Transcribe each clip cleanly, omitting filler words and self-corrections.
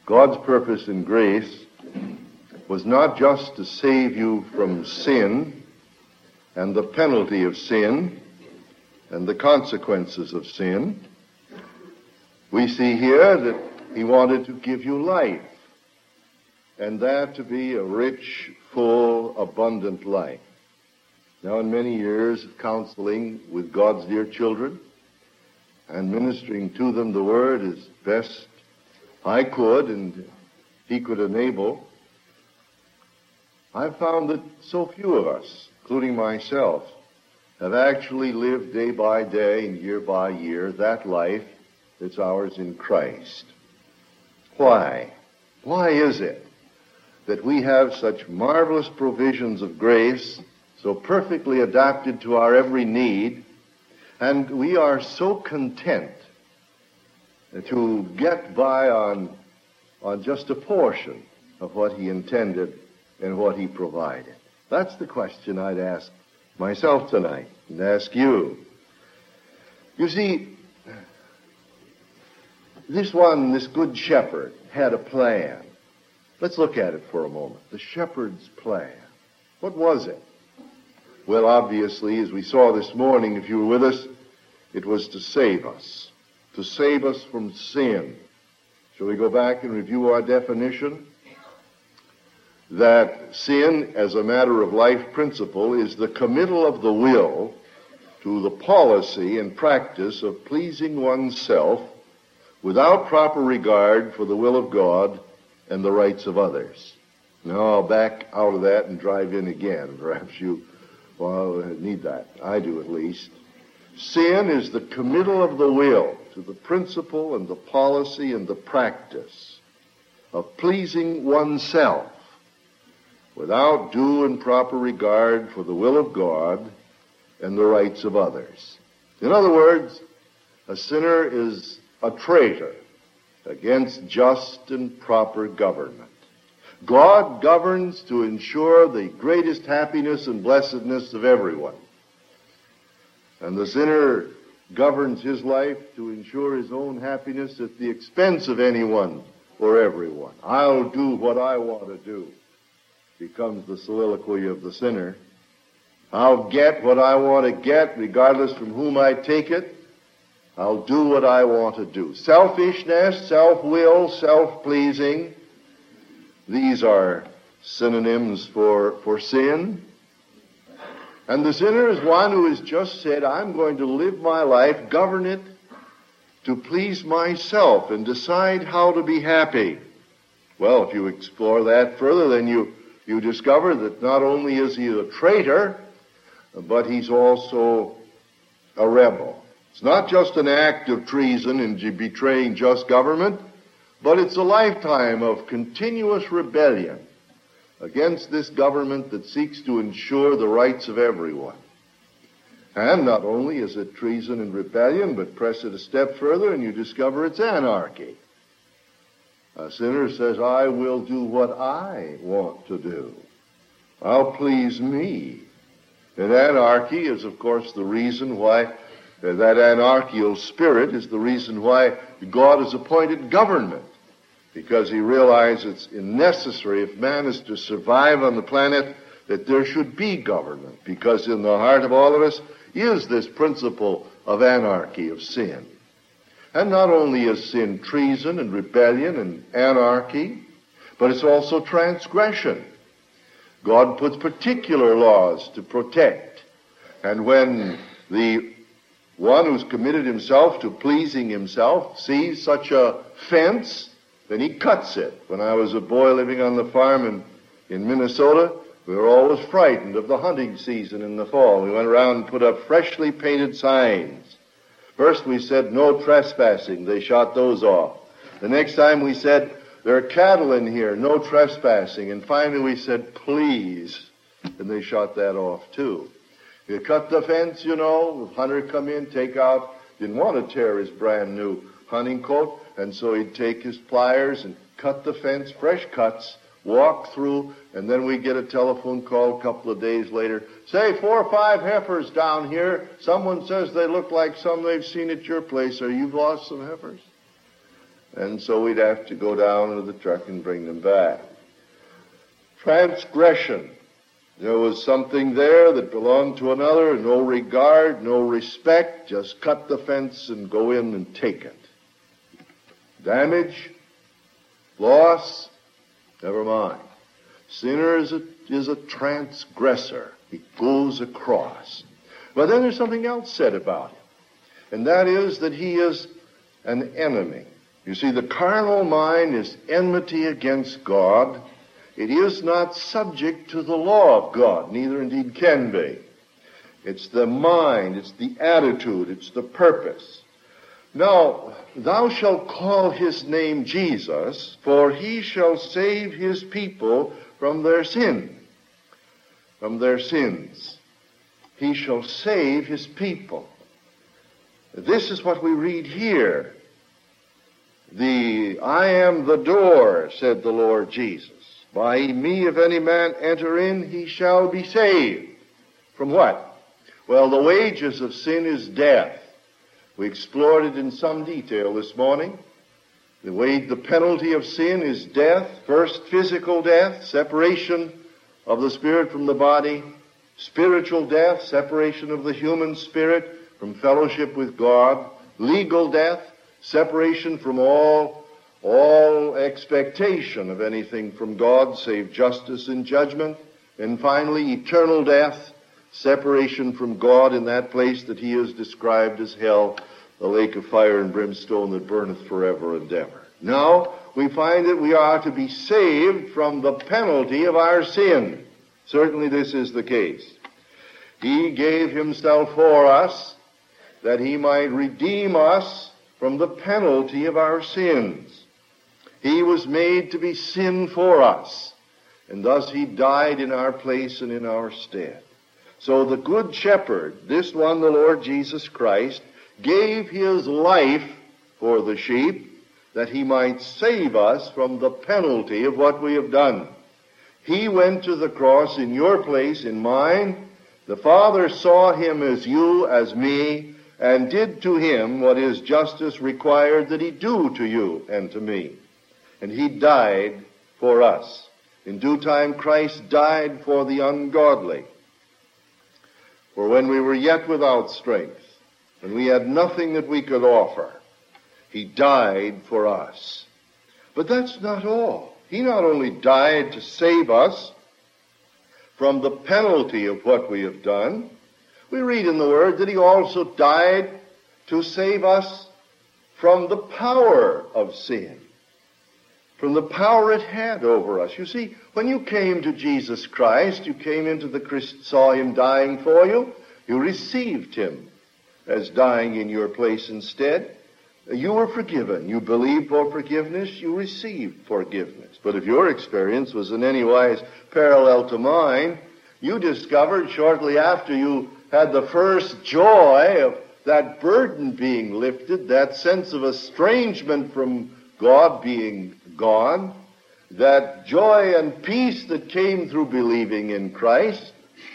God's purpose in grace was not just to save you from sin and the penalty of sin and the consequences of sin. We see here that he wanted to give you life, and that to be a rich, full, abundant life. Now, in many years of counseling with God's dear children and ministering to them the Word as best I could and he could enable, I've found that so few of us, including myself, have actually lived day by day and year by year that life that's ours in Christ. Why? Why is it that we have such marvelous provisions of grace, so perfectly adapted to our every need, and we are so content to get by on just a portion of what he intended and what he provided? That's the question I'd ask myself tonight and ask you. You see, this good shepherd had a plan. Let's look at it for a moment. The shepherd's plan. What was it? Well, obviously, as we saw this morning, if you were with us, it was to save us from sin. Shall we go back and review our definition? That sin, as a matter of life principle, is the committal of the will to the policy and practice of pleasing oneself without proper regard for the will of God and the rights of others. Now I'll back out of that and drive in again. Perhaps you need that. I do at least. Sin is the committal of the will to the principle and the policy and the practice of pleasing oneself without due and proper regard for the will of God and the rights of others. In other words, a sinner is a traitor against just and proper government. God governs to ensure the greatest happiness and blessedness of everyone. And the sinner governs his life to ensure his own happiness at the expense of anyone or everyone. I'll do what I want to do, becomes the soliloquy of the sinner. I'll get what I want to get, regardless from whom I take it. I'll do what I want to do. Selfishness, self-will, self-pleasing, these are synonyms for sin. And the sinner is one who has just said, I'm going to live my life, govern it to please myself and decide how to be happy. Well, if you explore that further, then you discover that not only is he a traitor, but he's also a rebel. It's not just an act of treason and betraying just government, but it's a lifetime of continuous rebellion against this government that seeks to ensure the rights of everyone. And not only is it treason and rebellion, but press it a step further and you discover it's anarchy. A sinner says, I will do what I want to do. I'll please me. And anarchy is, of course, the reason why, that anarchical spirit is the reason why God has appointed government. Because he realizes it's necessary, if man is to survive on the planet, that there should be government. Because in the heart of all of us is this principle of anarchy, of sin. And not only is sin treason and rebellion and anarchy, but it's also transgression. God puts particular laws to protect. And when the one who's committed himself to pleasing himself sees such a fence, then he cuts it. When I was a boy living on the farm in Minnesota, we were always frightened of the hunting season in the fall. We went around and put up freshly painted signs. First we said, no trespassing. They shot those off. The next time we said, there are cattle in here, no trespassing. And finally we said, please. And they shot that off too. You cut the fence, the hunter come in, take out, didn't want to tear his brand new hunting coat, and so he'd take his pliers and cut the fence, fresh cuts, walk through, and then we get a telephone call a couple of days later. Say, 4 or 5 heifers down here. Someone says they look like some they've seen at your place. Are you lost some heifers? and so we'd have to go down into the truck and bring them back. Transgression. There was something there that belonged to another, no regard, no respect, just cut the fence and go in and take it. Damage, loss, never mind. Sinner is a transgressor. He goes across. But then there's something else said about him, and that is that he is an enemy. You see, the carnal mind is enmity against God. It is not subject to the law of God, neither indeed can be. It's the mind, it's the attitude, it's the purpose. Now, thou shalt call his name Jesus, for he shall save his people from their sin. From their sins. He shall save his people. This is what we read here. I am the door, said the Lord Jesus. By me, if any man enter in, he shall be saved. From what? Well, the wages of sin is death. We explored it in some detail this morning. The penalty of sin is death. First, physical death, separation of the spirit from the body. Spiritual death, separation of the human spirit from fellowship with God. Legal death, separation from all expectation of anything from God save justice and judgment. And finally, eternal death, separation from God in that place that he has described as hell, the lake of fire and brimstone that burneth forever and ever. Now, we find that we are to be saved from the penalty of our sin. Certainly this is the case. He gave himself for us that he might redeem us from the penalty of our sins. He was made to be sin for us, and thus he died in our place and in our stead. So the Good Shepherd, this one, the Lord Jesus Christ, gave his life for the sheep that he might save us from the penalty of what we have done. He went to the cross in your place, in mine. The Father saw him as you, as me, and did to him what his justice required that he do to you and to me. And he died for us. In due time, Christ died for the ungodly. For when we were yet without strength, when we had nothing that we could offer, he died for us. But that's not all. He not only died to save us from the penalty of what we have done, we read in the Word that he also died to save us from the power of sin, from the power it had over us. You see, when you came to Jesus Christ, you came into saw him dying for you, you received him as dying in your place instead. You were forgiven. You believed for forgiveness. You received forgiveness. But if your experience was in any wise parallel to mine, you discovered shortly after you had the first joy of that burden being lifted, that sense of estrangement from God being gone, that joy and peace that came through believing in Christ.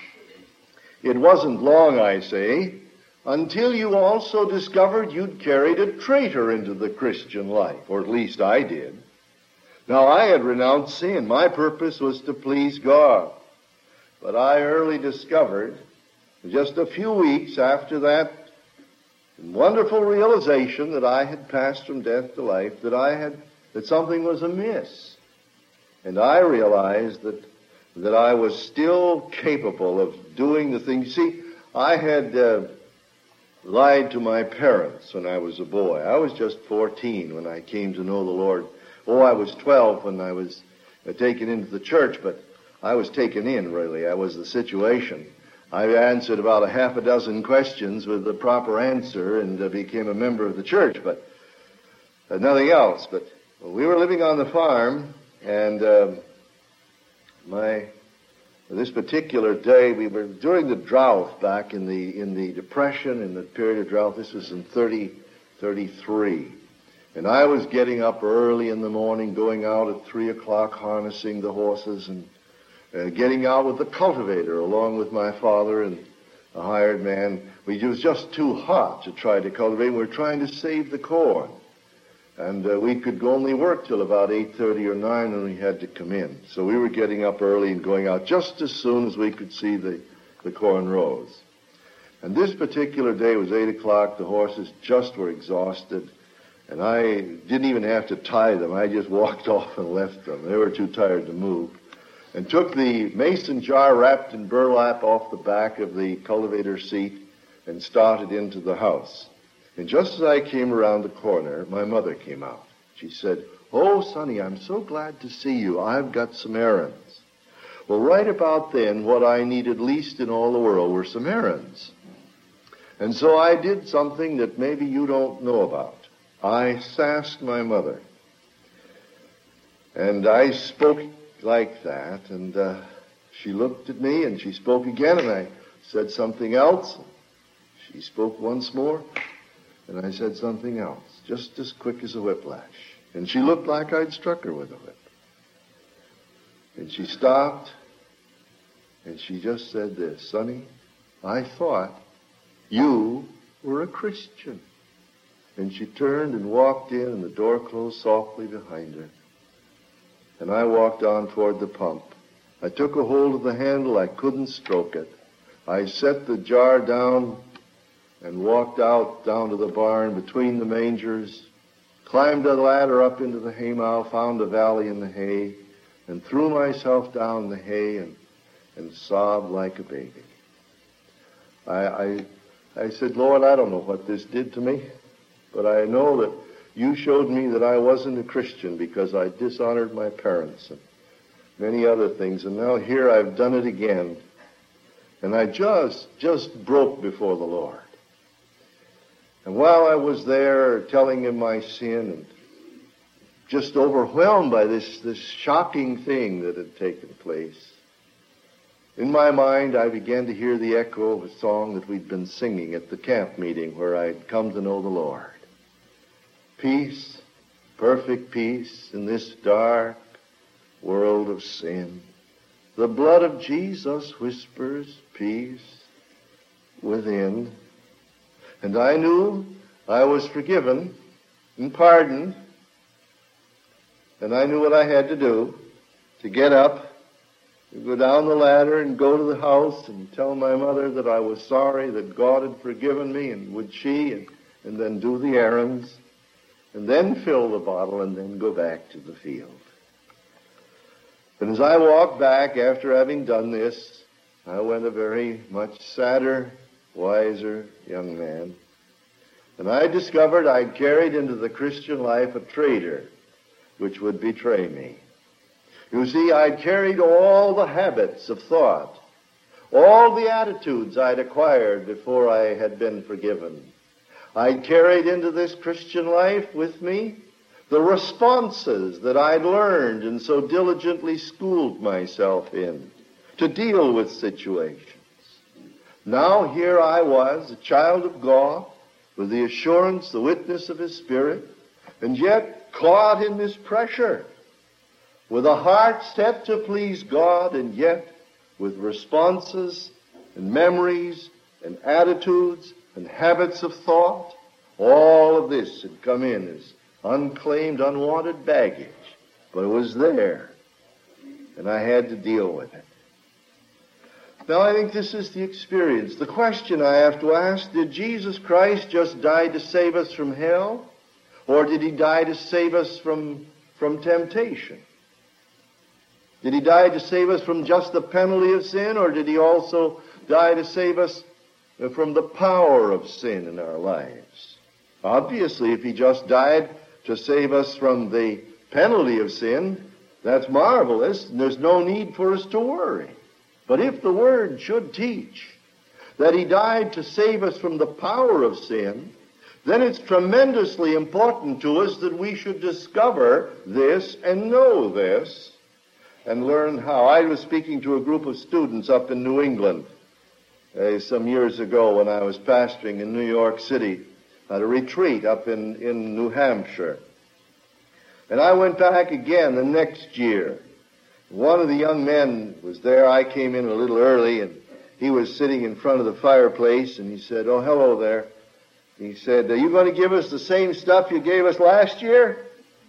It wasn't long, I say, until you also discovered you'd carried a traitor into the Christian life, or at least I did. Now, I had renounced sin. My purpose was to please God. But I early discovered, just a few weeks after that wonderful realization that I had passed from death to life, that something was amiss. And I realized that I was still capable of doing the things. See, I had lied to my parents when I was a boy. I was just 14 when I came to know the Lord. I was 12 when I was taken into the church, but I was taken in, really. I was the situation. I answered about a half a dozen questions with the proper answer and became a member of the church, but nothing else. But we were living on the farm, and this particular day, we were during the drought back in the Depression, in the period of drought. This was in 33. And I was getting up early in the morning, going out at 3 o'clock, harnessing the horses, and getting out with the cultivator along with my father and a hired man. It was just too hot to try to cultivate. We were trying to save the corn. And we could only work till about 8:30 or 9 when we had to come in. So we were getting up early and going out just as soon as we could see the corn rows. And this particular day was 8 o'clock. The horses just were exhausted. And I didn't even have to tie them. I just walked off and left them. They were too tired to move. And took the mason jar wrapped in burlap off the back of the cultivator seat and started into the house. And just as I came around the corner, my mother came out. She said, "Oh, Sonny, I'm so glad to see you. I've got some errands." Well, right about then, what I needed least in all the world were some errands. And so I did something that maybe you don't know about. I sassed my mother. And I spoke like that, and she looked at me, and she spoke again, and I said something else. She spoke once more, and I said something else, just as quick as a whiplash. And she looked like I'd struck her with a whip. And she stopped, and she just said this, "Sonny, I thought you were a Christian." And she turned and walked in, and the door closed softly behind her. And I walked on toward the pump. I took a hold of the handle. I couldn't stroke it. I set the jar down and walked out down to the barn between the mangers, climbed a ladder up into the haymow, found a valley in the hay, and threw myself down in the hay and sobbed like a baby. I said, "Lord, I don't know what this did to me, but I know that you showed me that I wasn't a Christian because I dishonored my parents and many other things. And now here I've done it again. And I just broke before the Lord." And while I was there telling him my sin and just overwhelmed by this shocking thing that had taken place, in my mind I began to hear the echo of a song that we'd been singing at the camp meeting where I'd come to know the Lord. Peace, perfect peace in this dark world of sin. The blood of Jesus whispers peace within. And I knew I was forgiven and pardoned. And I knew what I had to do to get up, to go down the ladder and go to the house and tell my mother that I was sorry, that God had forgiven me, and would she, and then do the errands, and then fill the bottle, and then go back to the field. And as I walked back after having done this, I went a very much sadder, wiser young man. And I discovered I'd carried into the Christian life a traitor which would betray me. You see, I'd carried all the habits of thought, all the attitudes I'd acquired before I had been forgiven. I'd carried into this Christian life with me the responses that I'd learned and so diligently schooled myself in to deal with situations. Now here I was, a child of God, with the assurance, the witness of His Spirit, and yet caught in this pressure, with a heart set to please God, and yet with responses and memories and attitudes and habits of thought. All of this had come in as unclaimed, unwanted baggage, but it was there, and I had to deal with it. Now, I think this is the experience. The question I have to ask, did Jesus Christ just die to save us from hell? Or did He die to save us from temptation? Did He die to save us from just the penalty of sin? Or did He also die to save us from the power of sin in our lives? Obviously, if He just died to save us from the penalty of sin, that's marvelous, and there's no need for us to worry. But if the Word should teach that He died to save us from the power of sin, then it's tremendously important to us that we should discover this and know this and learn how. I was speaking to a group of students up in New England some years ago when I was pastoring in New York City at a retreat up in New Hampshire. And I went back again the next year. One of the young men was there. I came in a little early, and he was sitting in front of the fireplace, and he said, "Oh, hello there." He said, "Are you going to give us the same stuff you gave us last year?"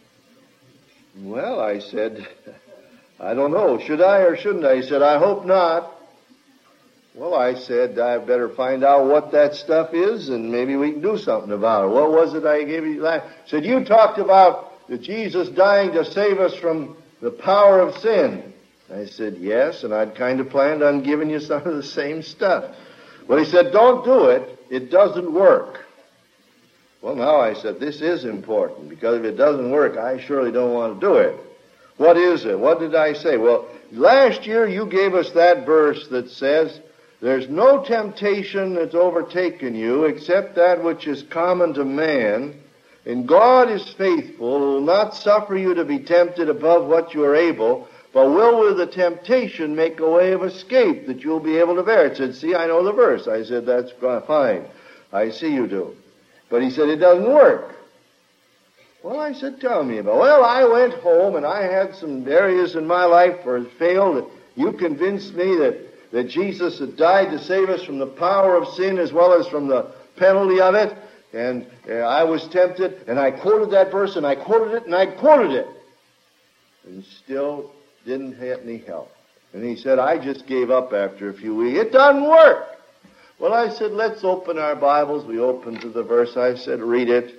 Well, I said, "I don't know. Should I or shouldn't I?" He said, "I hope not." Well, I said, "I better find out what that stuff is, and maybe we can do something about it." "What was it I gave you last?" He said, "You talked about Jesus dying to save us from the power of sin." I said, "Yes, and I'd kind of planned on giving you some of the same stuff." Well, he said, "Don't do it. It doesn't work." Well, now I said, this is important, because if it doesn't work, I surely don't want to do it. What is it? What did I say? Well, last year you gave us that verse that says, "There's no temptation that's overtaken you except that which is common to man, and God is faithful, who will not suffer you to be tempted above what you are able, but will with the temptation make a way of escape that you'll be able to bear." It said, "See, I know the verse." I said, "That's fine. I see you do." But he said, "It doesn't work." Well, I said, "Tell me about it." Well, I went home, and I had some areas in my life where it failed. You convinced me that Jesus had died to save us from the power of sin as well as from the penalty of it. And I was tempted, and I quoted that verse, and I quoted it, and I quoted it. And still didn't have any help. And he said, "I just gave up after a few weeks. It doesn't work." Well, I said, "Let's open our Bibles." We opened to the verse. I said, "Read it."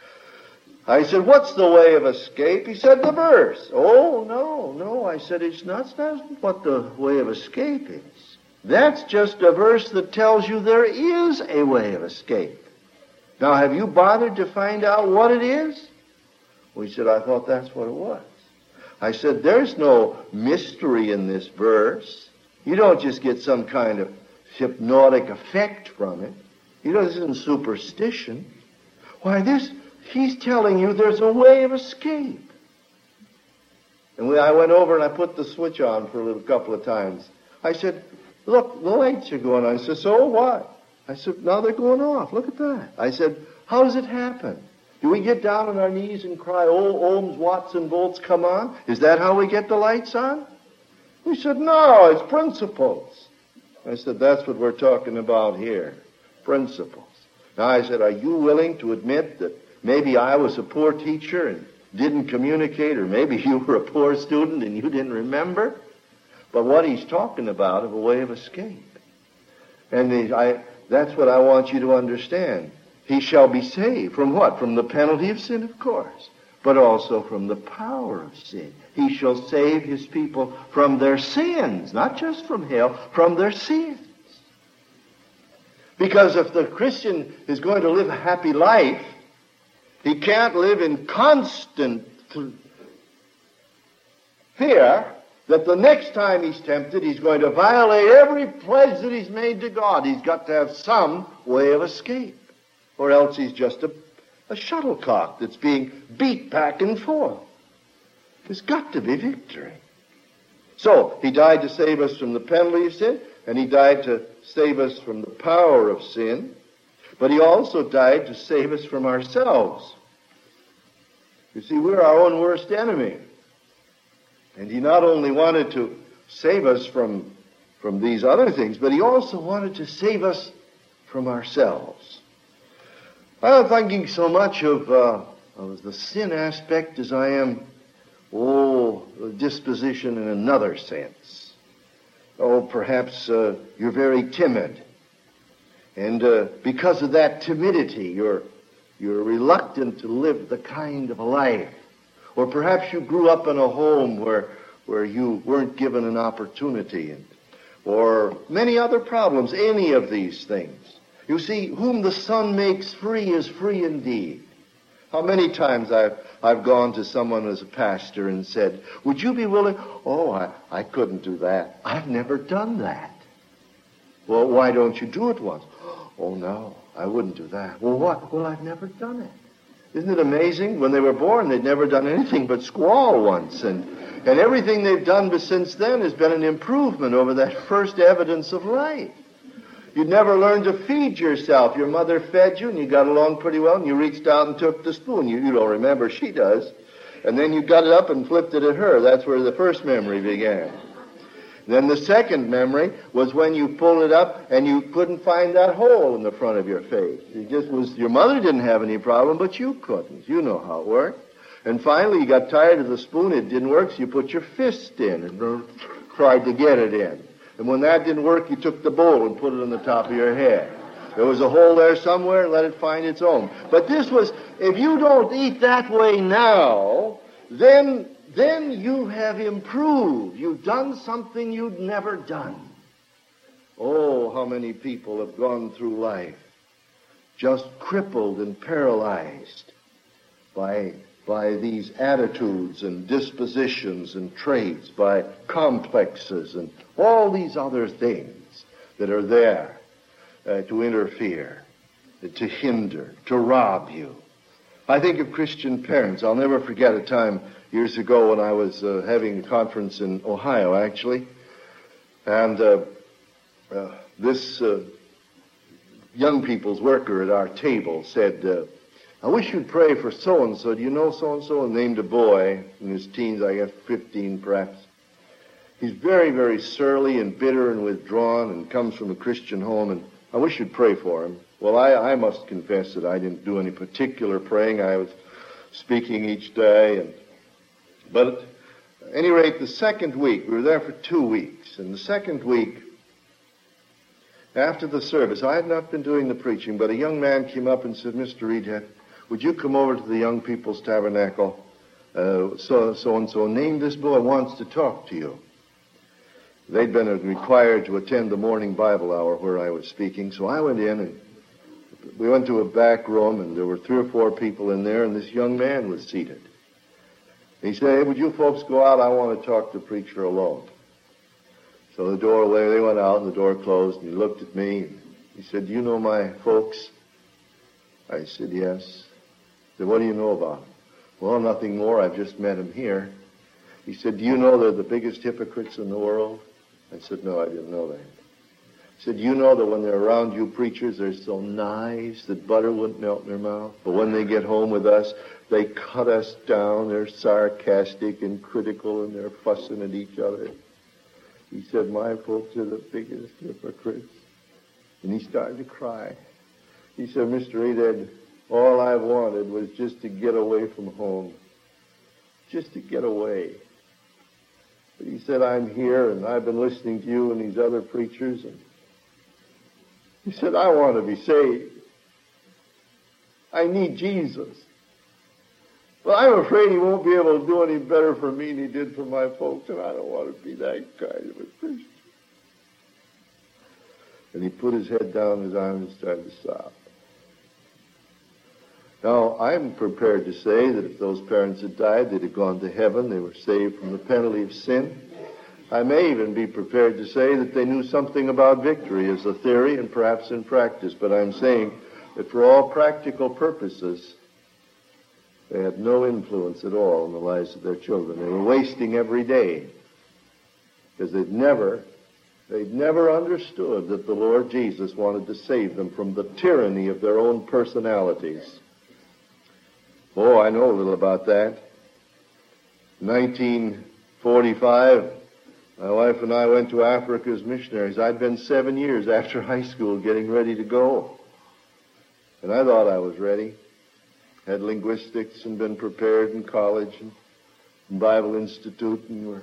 I said, "What's the way of escape?" He said, "The verse." "Oh, no. I said, it's not what the way of escape is. That's just a verse that tells you there is a way of escape. Now, have you bothered to find out what it is?" Well, he said, "I thought that's what it was." I said, "There's no mystery in this verse. You don't just get some kind of hypnotic effect from it. This isn't superstition. Why, he's telling you there's a way of escape." And I went over and I put the switch on for a couple of times. I said, "Look, the lights are going on." I said, "So what?" I said, "Now they're going off. Look at that." I said, "How does it happen? Do we get down on our knees and cry, 'Oh, ohms, watts, and volts, come on'? Is that how we get the lights on?" He said, "No, it's principles." I said, "That's what we're talking about here, principles." Now I said, "Are you willing to admit that maybe I was a poor teacher and didn't communicate, or maybe you were a poor student and you didn't remember?" But what he's talking about is a way of escape. And that's what I want you to understand. He shall be saved from what? From the penalty of sin, of course, but also from the power of sin. He shall save his people from their sins, not just from hell, from their sins. Because if the Christian is going to live a happy life, he can't live in constant fear that the next time he's tempted, he's going to violate every pledge that he's made to God. He's got to have some way of escape, or else he's just a shuttlecock that's being beat back and forth. There's got to be victory. So, he died to save us from the penalty of sin, and he died to save us from the power of sin, but he also died to save us from ourselves. You see, we're our own worst enemy. And he not only wanted to save us from these other things, but he also wanted to save us from ourselves. I'm not thinking so much of the sin aspect as I am, the disposition in another sense. Perhaps you're very timid. And because of that timidity, you're reluctant to live the kind of a life. Or perhaps you grew up in a home where you weren't given an opportunity, or many other problems, any of these things. You see, whom the Son makes free is free indeed. How many times I've gone to someone as a pastor and said, "Would you be willing?" "Oh, I couldn't do that. I've never done that." "Well, why don't you do it once?" "Oh, no, I wouldn't do that." "Well, what?" "Well, I've never done it." Isn't it amazing? When they were born, they'd never done anything but squall once. And everything they've done since then has been an improvement over that first evidence of life. You'd never learned to feed yourself. Your mother fed you, and you got along pretty well, and you reached out and took the spoon. You don't remember, she does. And then you got it up and flipped it at her. That's where the first memory began. Then the second memory was when you pulled it up and you couldn't find that hole in the front of your face. It just was, your mother didn't have any problem, but you couldn't. You know how it worked. And finally you got tired of the spoon, it didn't work, so you put your fist in and tried to get it in. And when that didn't work, you took the bowl and put it on the top of your head. There was a hole there somewhere, let it find its own. But this was, if you don't eat that way now, then you have improved. You've done something you'd never done. Oh, how many people have gone through life just crippled and paralyzed by these attitudes and dispositions and traits, by complexes and all these other things that are there to interfere, to hinder, to rob you. I think of Christian parents. I'll never forget a time years ago when I was having a conference in Ohio, actually, and this young people's worker at our table said, I wish you'd pray for so-and-so. Do you know so-and-so? And named a boy in his teens, I guess 15 perhaps. He's very, very surly and bitter and withdrawn and comes from a Christian home, and I wish you'd pray for him. Well, I must confess that I didn't do any particular praying. I was speaking each day. But at any rate, the second week, we were there for 2 weeks, and the second week, after the service, I had not been doing the preaching, but a young man came up and said, Mr. Reedhead, would you come over to the Young People's Tabernacle? So-and-so named this boy wants to talk to you. They'd been required to attend the morning Bible hour where I was speaking, so I went in and we went to a back room, and there were 3 or 4 people in there, and this young man was seated. He said, hey, would you folks go out? I want to talk to the preacher alone. So the door, they went out, and the door closed, and he looked at me, and he said, do you know my folks? I said, yes. He said, what do you know about them? Well, nothing more. I've just met them here. He said, do you know they're the biggest hypocrites in the world? I said, no, I didn't know that. He said, you know that when they're around you preachers, they're so nice that butter wouldn't melt in their mouth. But when they get home with us, they cut us down. They're sarcastic and critical, and they're fussing at each other. He said, my folks are the biggest hypocrites. And he started to cry. He said, Mr. Reedhead, all I wanted was just to get away from home. Just to get away. But he said, I'm here, and I've been listening to you and these other preachers, and he said, I want to be saved. I need Jesus. Well, I'm afraid he won't be able to do any better for me than he did for my folks, and I don't want to be that kind of a Christian. And he put his head down in his arms and started to sob. Now, I'm prepared to say that if those parents had died, they'd have gone to heaven. They were saved from the penalty of sin. I may even be prepared to say that they knew something about victory as a theory and perhaps in practice. But I'm saying that for all practical purposes, they had no influence at all in the lives of their children. They were wasting every day because they'd never understood that the Lord Jesus wanted to save them from the tyranny of their own personalities. Oh, I know a little about that. 1945, my wife and I went to Africa as missionaries. I'd been 7 years after high school getting ready to go. And I thought I was ready. Had linguistics and been prepared in college and Bible Institute. And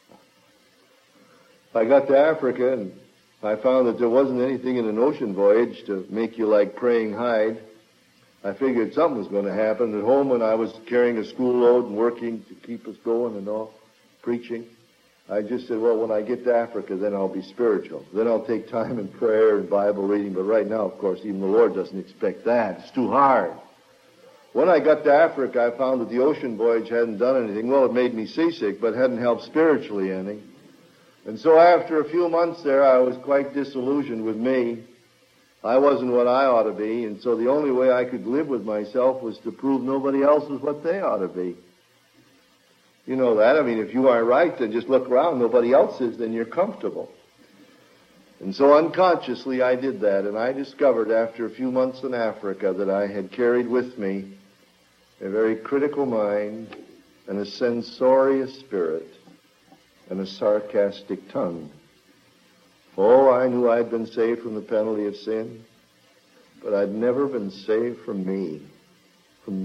I got to Africa and I found that there wasn't anything in an ocean voyage to make you like praying hide. I figured something was going to happen. At home, when I was carrying a school load and working to keep us going and all, preaching, I just said, well, when I get to Africa, then I'll be spiritual. Then I'll take time in prayer and Bible reading. But right now, of course, even the Lord doesn't expect that. It's too hard. When I got to Africa, I found that the ocean voyage hadn't done anything. Well, it made me seasick, but hadn't helped spiritually any. And so after a few months there, I was quite disillusioned with me. I wasn't what I ought to be, and so the only way I could live with myself was to prove nobody else was what they ought to be. You know that. I mean, if you aren't right, then just look around. Nobody else is, then you're comfortable. And so unconsciously I did that, and I discovered after a few months in Africa that I had carried with me a very critical mind and a censorious spirit. and a sarcastic tongue. Oh, I knew I'd been saved from the penalty of sin, but I'd never been saved from me, from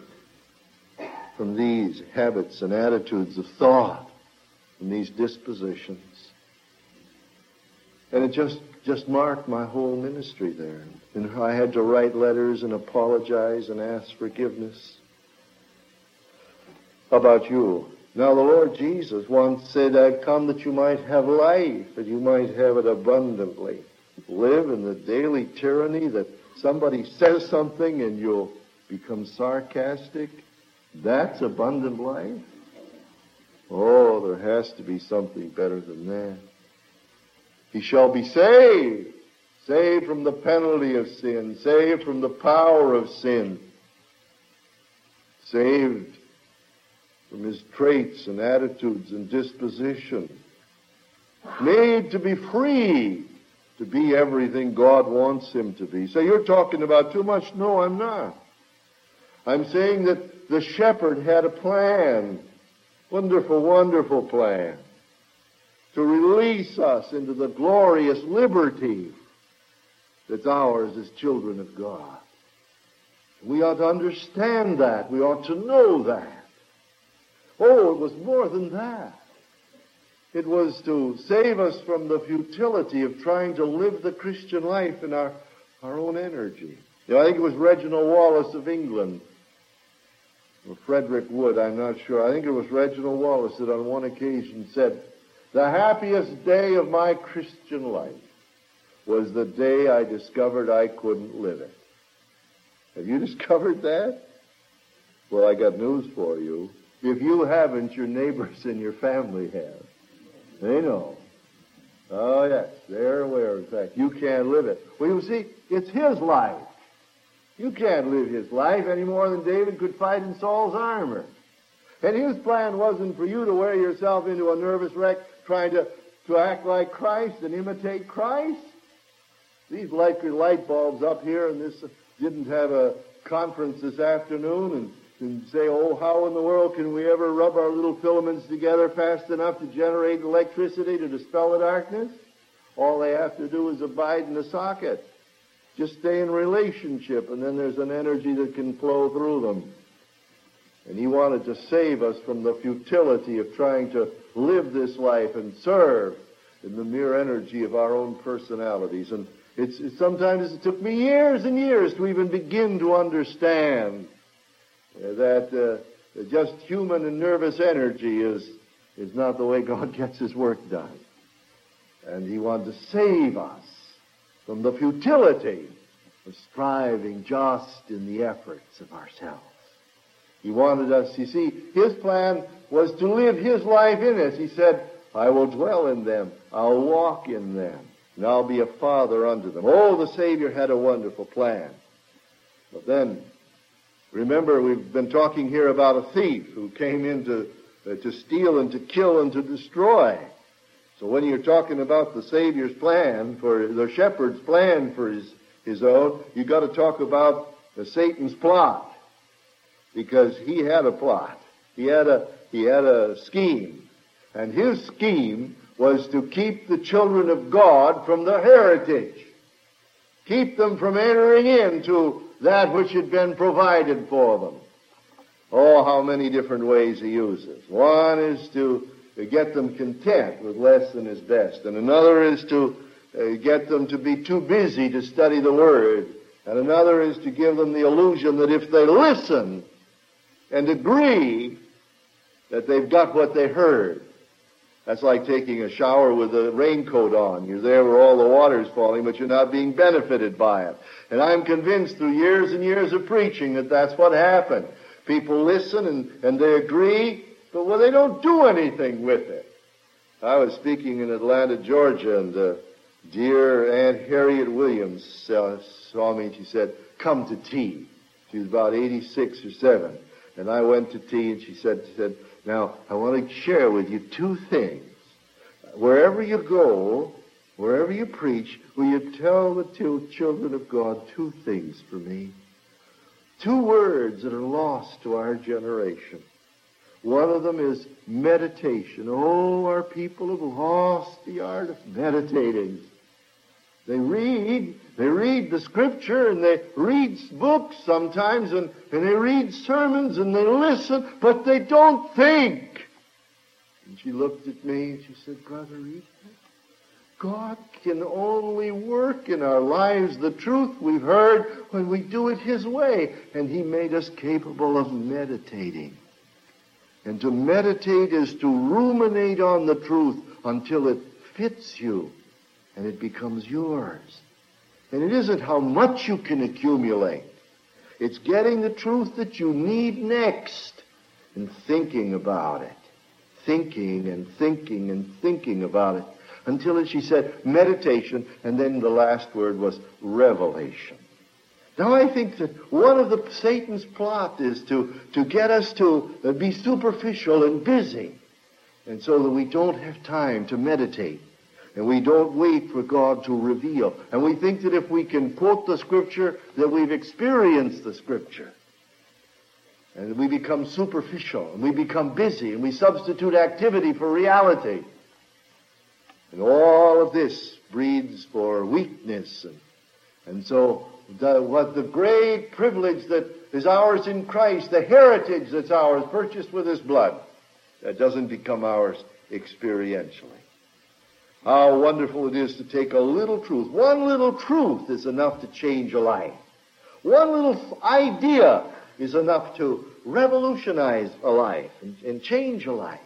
these habits and attitudes of thought, from these dispositions. And it just marked my whole ministry there. And I had to write letters and apologize and ask forgiveness. How about you? Now, the Lord Jesus once said, I've come that you might have life, that you might have it abundantly. Live in the daily tyranny that somebody says something and you'll become sarcastic. That's abundant life? Oh, there has to be something better than that. He shall be saved, saved from the penalty of sin, saved from the power of sin, saved from his traits and attitudes and disposition, made to be free to be everything God wants him to be. So you're talking about too much? No, I'm not. I'm saying that the shepherd had a plan, wonderful, wonderful plan, to release us into the glorious liberty that's ours as children of God. We ought to understand that. We ought to know that. Oh, it was more than that. It was to save us from the futility of trying to live the Christian life in our own energy. You know, I think it was Reginald Wallace of England, or Frederick Wood, I'm not sure. I think it was Reginald Wallace that on one occasion said, the happiest day of my Christian life was the day I discovered I couldn't live it. Have you discovered that? Well, I got news for you. If you haven't, your neighbors and your family have. They know. Oh, yes, they're aware. In fact, you can't live it. Well, you see, it's his life. You can't live his life any more than David could fight in Saul's armor. And his plan wasn't for you to wear yourself into a nervous wreck trying to act like Christ and imitate Christ. These light bulbs up here, and this didn't have a conference this afternoon and say, oh, how in the world can we ever rub our little filaments together fast enough to generate electricity to dispel the darkness? All they have to do is abide in the socket. Just stay in relationship, and then there's an energy that can flow through them. And he wanted to save us from the futility of trying to live this life and serve in the mere energy of our own personalities. And sometimes it took me years and years to even begin to understand that just human and nervous energy is not the way God gets his work done. And he wanted to save us from the futility of striving just in the efforts of ourselves. He wanted us, you see, his plan was to live his life in us. He said, I will dwell in them, I'll walk in them, and I'll be a father unto them. Oh, the Savior had a wonderful plan. But then, remember, we've been talking here about a thief who came in to steal and to kill and to destroy. So when you're talking about the Savior's plan, for the shepherd's plan for his own, you've got to talk about Satan's plot. Because he had a plot. He had a scheme. And his scheme was to keep the children of God from the heritage. Keep them from entering into that which had been provided for them. Oh, how many different ways he uses. One is to get them content with less than is best. And another is to get them to be too busy to study the Word. And another is to give them the illusion that if they listen and agree, that they've got what they heard. That's like taking a shower with a raincoat on. You're there where all the water's falling, but you're not being benefited by it. And I'm convinced through years and years of preaching that that's what happened. People listen and they agree, but well, they don't do anything with it. I was speaking in Atlanta, Georgia, and dear Aunt Harriet Williams saw me and she said, come to tea. She was about 86 or 7. And I went to tea, and she said, now, I want to share with you two things. Wherever you go, wherever you preach, will you tell the two children of God two things for me? Two words that are lost to our generation. One of them is meditation. Oh, our people have lost the art of meditating. They read the Scripture, and they read books sometimes, and they read sermons, and they listen, but they don't think. And she looked at me, and she said, Brother Ethan, God can only work in our lives the truth we've heard when we do it His way. And He made us capable of meditating. And to meditate is to ruminate on the truth until it fits you and it becomes yours. And it isn't how much you can accumulate. It's getting the truth that you need next and thinking about it. Thinking and thinking and thinking about it. Until, as she said, meditation, and then the last word was revelation. Now I think that one of Satan's plot is to get us to be superficial and busy, and so that we don't have time to meditate, and we don't wait for God to reveal. And we think that if we can quote the Scripture, that we've experienced the Scripture. And we become superficial, and we become busy, and we substitute activity for reality. And all of this breeds for weakness. And so what the great privilege that is ours in Christ, the heritage that's ours, purchased with His blood, that doesn't become ours experientially. How wonderful it is to take a little truth. One little truth is enough to change a life. One little idea is enough to revolutionize a life and change a life.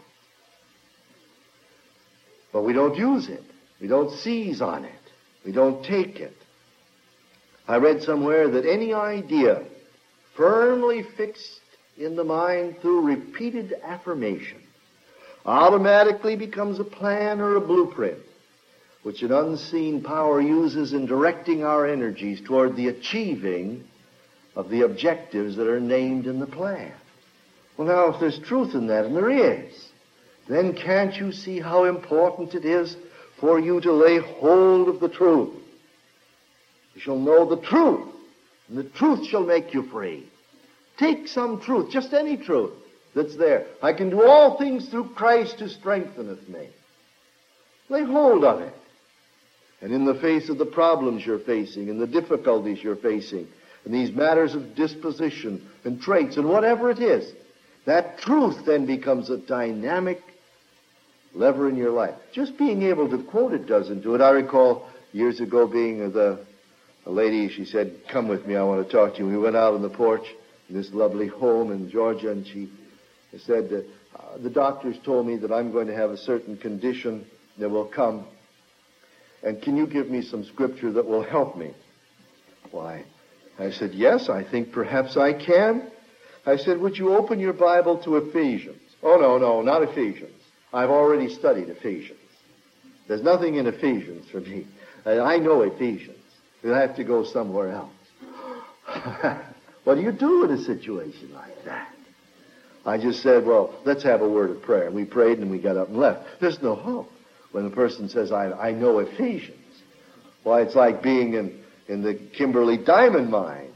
But we don't use it. We don't seize on it. We don't take it. I read somewhere that any idea firmly fixed in the mind through repeated affirmation automatically becomes a plan or a blueprint which an unseen power uses in directing our energies toward the achieving of the objectives that are named in the plan. Well, now, if there's truth in that, and there is, then can't you see how important it is for you to lay hold of the truth? You shall know the truth, and the truth shall make you free. Take some truth, just any truth that's there. I can do all things through Christ who strengtheneth me. Lay hold of it. And in the face of the problems you're facing, and the difficulties you're facing, and these matters of disposition and traits and whatever it is, that truth then becomes a dynamic lever in your life. Just being able to quote it doesn't do it. I recall years ago being with a lady. She said, come with me, I want to talk to you. We went out on the porch in this lovely home in Georgia, and she said that the doctors told me that I'm going to have a certain condition that will come, and can you give me some scripture that will help me? Why, I said, yes, I think perhaps I can. I said, would you open your Bible to Ephesians? Oh, no, not Ephesians. I've already studied Ephesians. There's nothing in Ephesians for me. I know Ephesians. You'll have to go somewhere else. What do you do in a situation like that? I just said, well, let's have a word of prayer. And we prayed and we got up and left. There's no hope when the person says, I know Ephesians. Why, it's like being in the Kimberley diamond mine.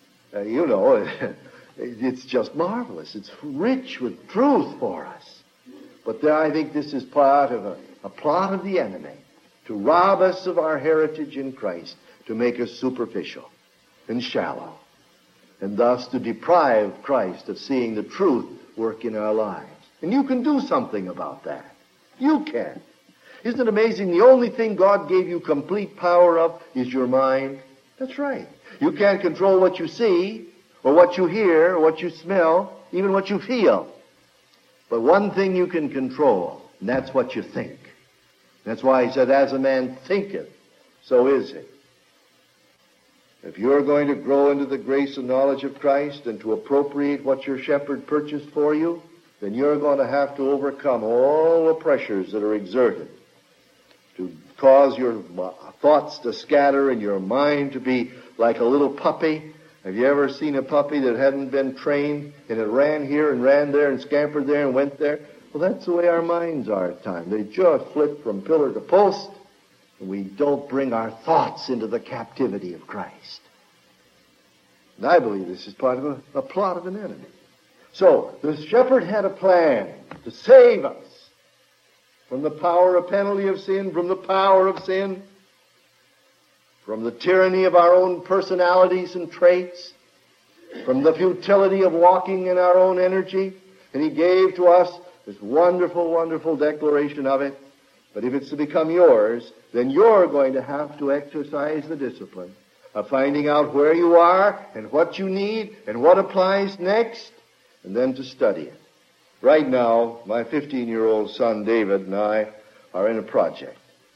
It's just marvelous. It's rich with truth for us. But there, I think this is part of a plot of the enemy to rob us of our heritage in Christ, to make us superficial and shallow, and thus to deprive Christ of seeing the truth work in our lives. And you can do something about that. You can. Isn't it amazing? The only thing God gave you complete power of is your mind. That's right. You can't control what you see, or what you hear, or what you smell, even what you feel. But one thing you can control, and that's what you think. That's why He said, as a man thinketh, so is he. If you're going to grow into the grace and knowledge of Christ and to appropriate what your shepherd purchased for you, then you're going to have to overcome all the pressures that are exerted to cause your thoughts to scatter and your mind to be like a little puppy. Have you ever seen a puppy that hadn't been trained, and it ran here and ran there and scampered there and went there? Well, that's the way our minds are at times. They just flit from pillar to post, and we don't bring our thoughts into the captivity of Christ. And I believe this is part of a plot of an enemy. So, the shepherd had a plan to save us from the power of penalty of sin, from the power of sin, from the tyranny of our own personalities and traits, from the futility of walking in our own energy. And he gave to us this wonderful, wonderful declaration of it. But if it's to become yours, then you're going to have to exercise the discipline of finding out where you are and what you need and what applies next, and then to study it. Right now, my 15-year-old son David and I are in a project.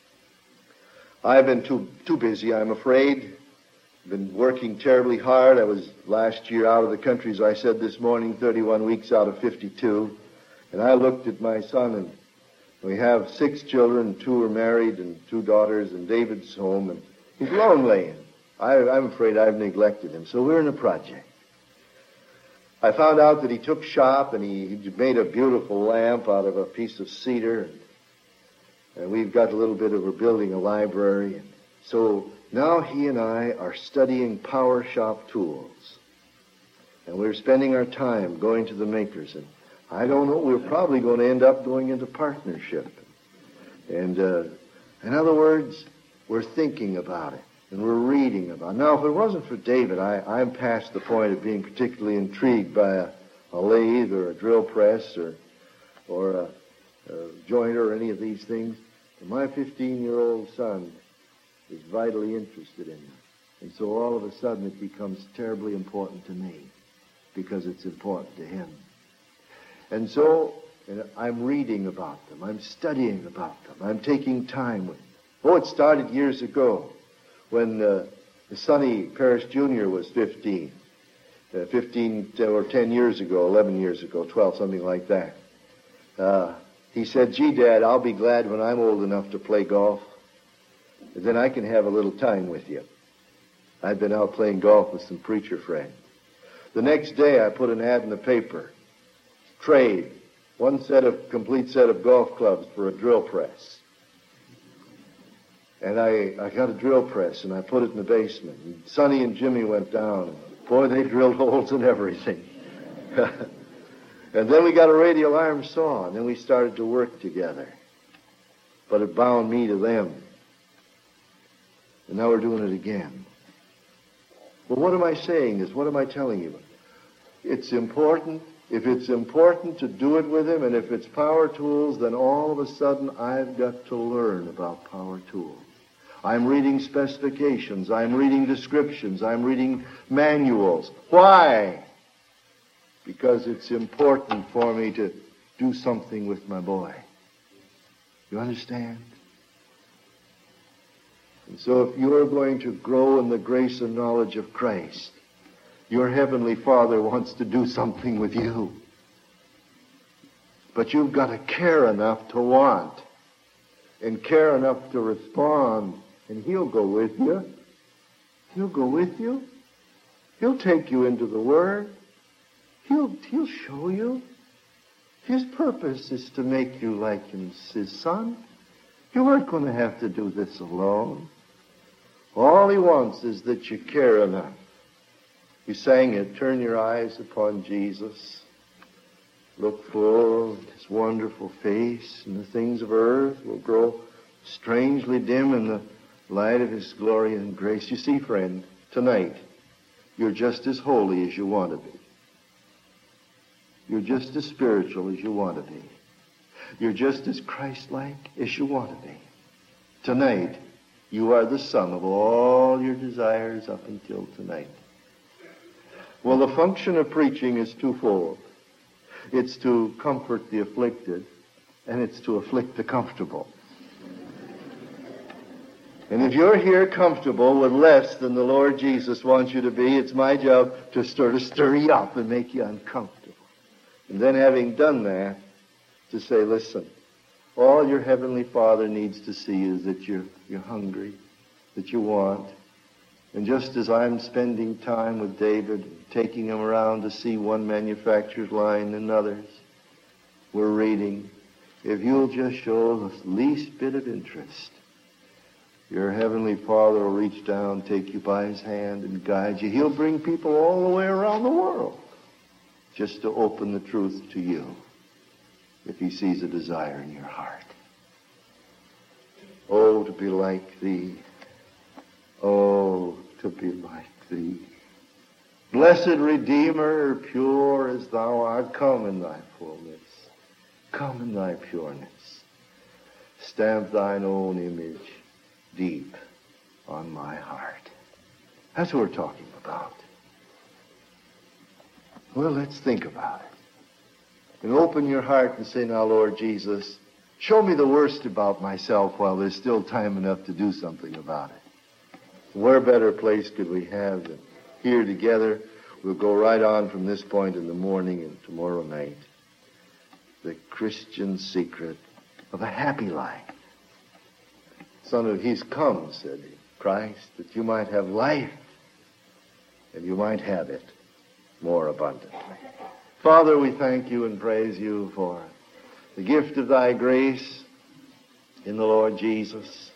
I've been too busy, I'm afraid. Been working terribly hard. I was last year out of the country, as I said this morning, 31 weeks out of 52. And I looked at my son, and we have 6 children, 2 are married, and 2 daughters, and David's home, and he's lonely. I'm afraid I've neglected him. So we're in a project. I found out that he took shop, and he made a beautiful lamp out of a piece of cedar. And we've got a little bit of, we're building a library. And so now he and I are studying power shop tools. And we're spending our time going to the makers. And I don't know, we're probably going to end up going into partnership. And in other words, we're thinking about it. And we're reading about it. Now, if it wasn't for David, I'm past the point of being particularly intrigued by a lathe or a drill press or a joiner or any of these things. And my 15-year-old son is vitally interested in them. And so all of a sudden it becomes terribly important to me because it's important to him. And so I'm reading about them. I'm studying about them. I'm taking time with them. Oh, it started years ago when Sonny Parrish Jr. was 15. 15 or 10 years ago, 11 years ago, 12, something like that. He said, "Gee, Dad, I'll be glad when I'm old enough to play golf. And then I can have a little time with you." I'd been out playing golf with some preacher friends. The next day, I put an ad in the paper. Trade. Complete set of golf clubs for a drill press. And I got a drill press, and I put it in the basement. And Sonny and Jimmy went down. And boy, they drilled holes in everything. And then we got a radial arm saw, and then we started to work together. But it bound me to them. And now we're doing it again. Well, what am I saying is, what am I telling you? It's important. If it's important to do it with him, and if it's power tools, then all of a sudden I've got to learn about power tools. I'm reading specifications. I'm reading descriptions. I'm reading manuals. Why? Because it's important for me to do something with my boy. You understand? And so if you're going to grow in the grace and knowledge of Christ, your Heavenly Father wants to do something with you. But you've got to care enough to want and care enough to respond, and He'll go with you. He'll go with you. He'll take you into the Word. He'll show you. His purpose is to make you like His Son. You aren't going to have to do this alone. All He wants is that you care enough. We sang it, turn your eyes upon Jesus. Look full at His wonderful face, and the things of earth will grow strangely dim in the light of His glory and grace. You see, friend, tonight, you're just as holy as you want to be. You're just as spiritual as you want to be. You're just as Christ-like as you want to be. Tonight, you are the sum of all your desires up until tonight. Well, the function of preaching is twofold. It's to comfort the afflicted, and it's to afflict the comfortable. And if you're here comfortable with less than the Lord Jesus wants you to be, it's my job to sort of stir you up and make you uncomfortable. And then having done that, to say, listen, all your Heavenly Father needs to see is that you're hungry, that you want. And just as I'm spending time with David, taking him around to see one manufacturer's line and others, we're reading, if you'll just show the least bit of interest, your Heavenly Father will reach down, take you by His hand, and guide you. He'll bring people all the way around the world. just to open the truth to you if he sees a desire in your heart. Oh, to be like thee. Oh, to be like thee. Blessed Redeemer, pure as thou art, come in thy fullness. Come in thy pureness. Stamp thine own image deep on my heart. That's what we're talking about. Well, let's think about it. And open your heart and say, now, Lord Jesus, show me the worst about myself while there's still time enough to do something about it. Where better place could we have than here together? We'll go right on from this point in the morning and tomorrow night. The Christian secret of a happy life. Son of He's come, said he, Christ, that you might have life, and you might have it more abundantly. Father, we thank you and praise you for the gift of thy grace in the Lord Jesus.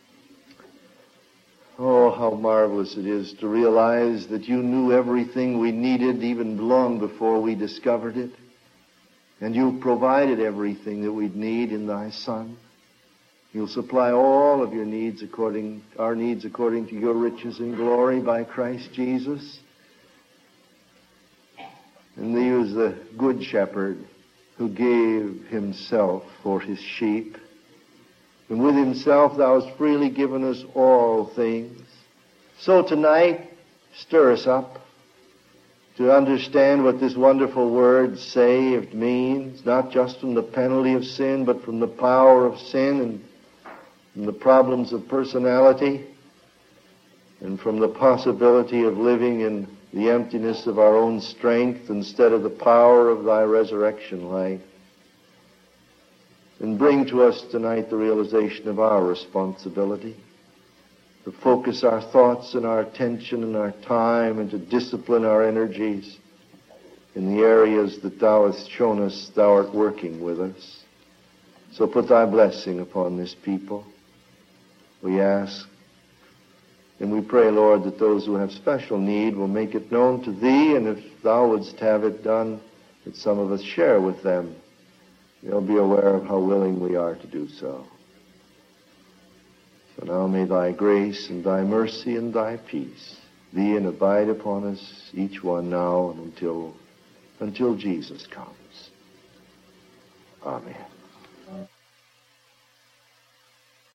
Oh, how marvelous it is to realize that you knew everything we needed even long before we discovered it. And you provided everything that we'd need in thy Son. You'll supply all of our needs according to your riches and glory by Christ Jesus. And thee was the good shepherd who gave himself for his sheep. And with himself thou hast freely given us all things. So tonight, stir us up to understand what this wonderful word saved means, not just from the penalty of sin, but from the power of sin and from the problems of personality and from the possibility of living in the emptiness of our own strength instead of the power of thy resurrection life. And bring to us tonight the realization of our responsibility to focus our thoughts and our attention and our time and to discipline our energies in the areas that thou hast shown us thou art working with us. So put thy blessing upon this people, we ask. And we pray, Lord, that those who have special need will make it known to thee, and if thou wouldst have it done, that some of us share with them. They'll be aware of how willing we are to do so. So now may thy grace and thy mercy and thy peace be and abide upon us, each one now and until Jesus comes. Amen.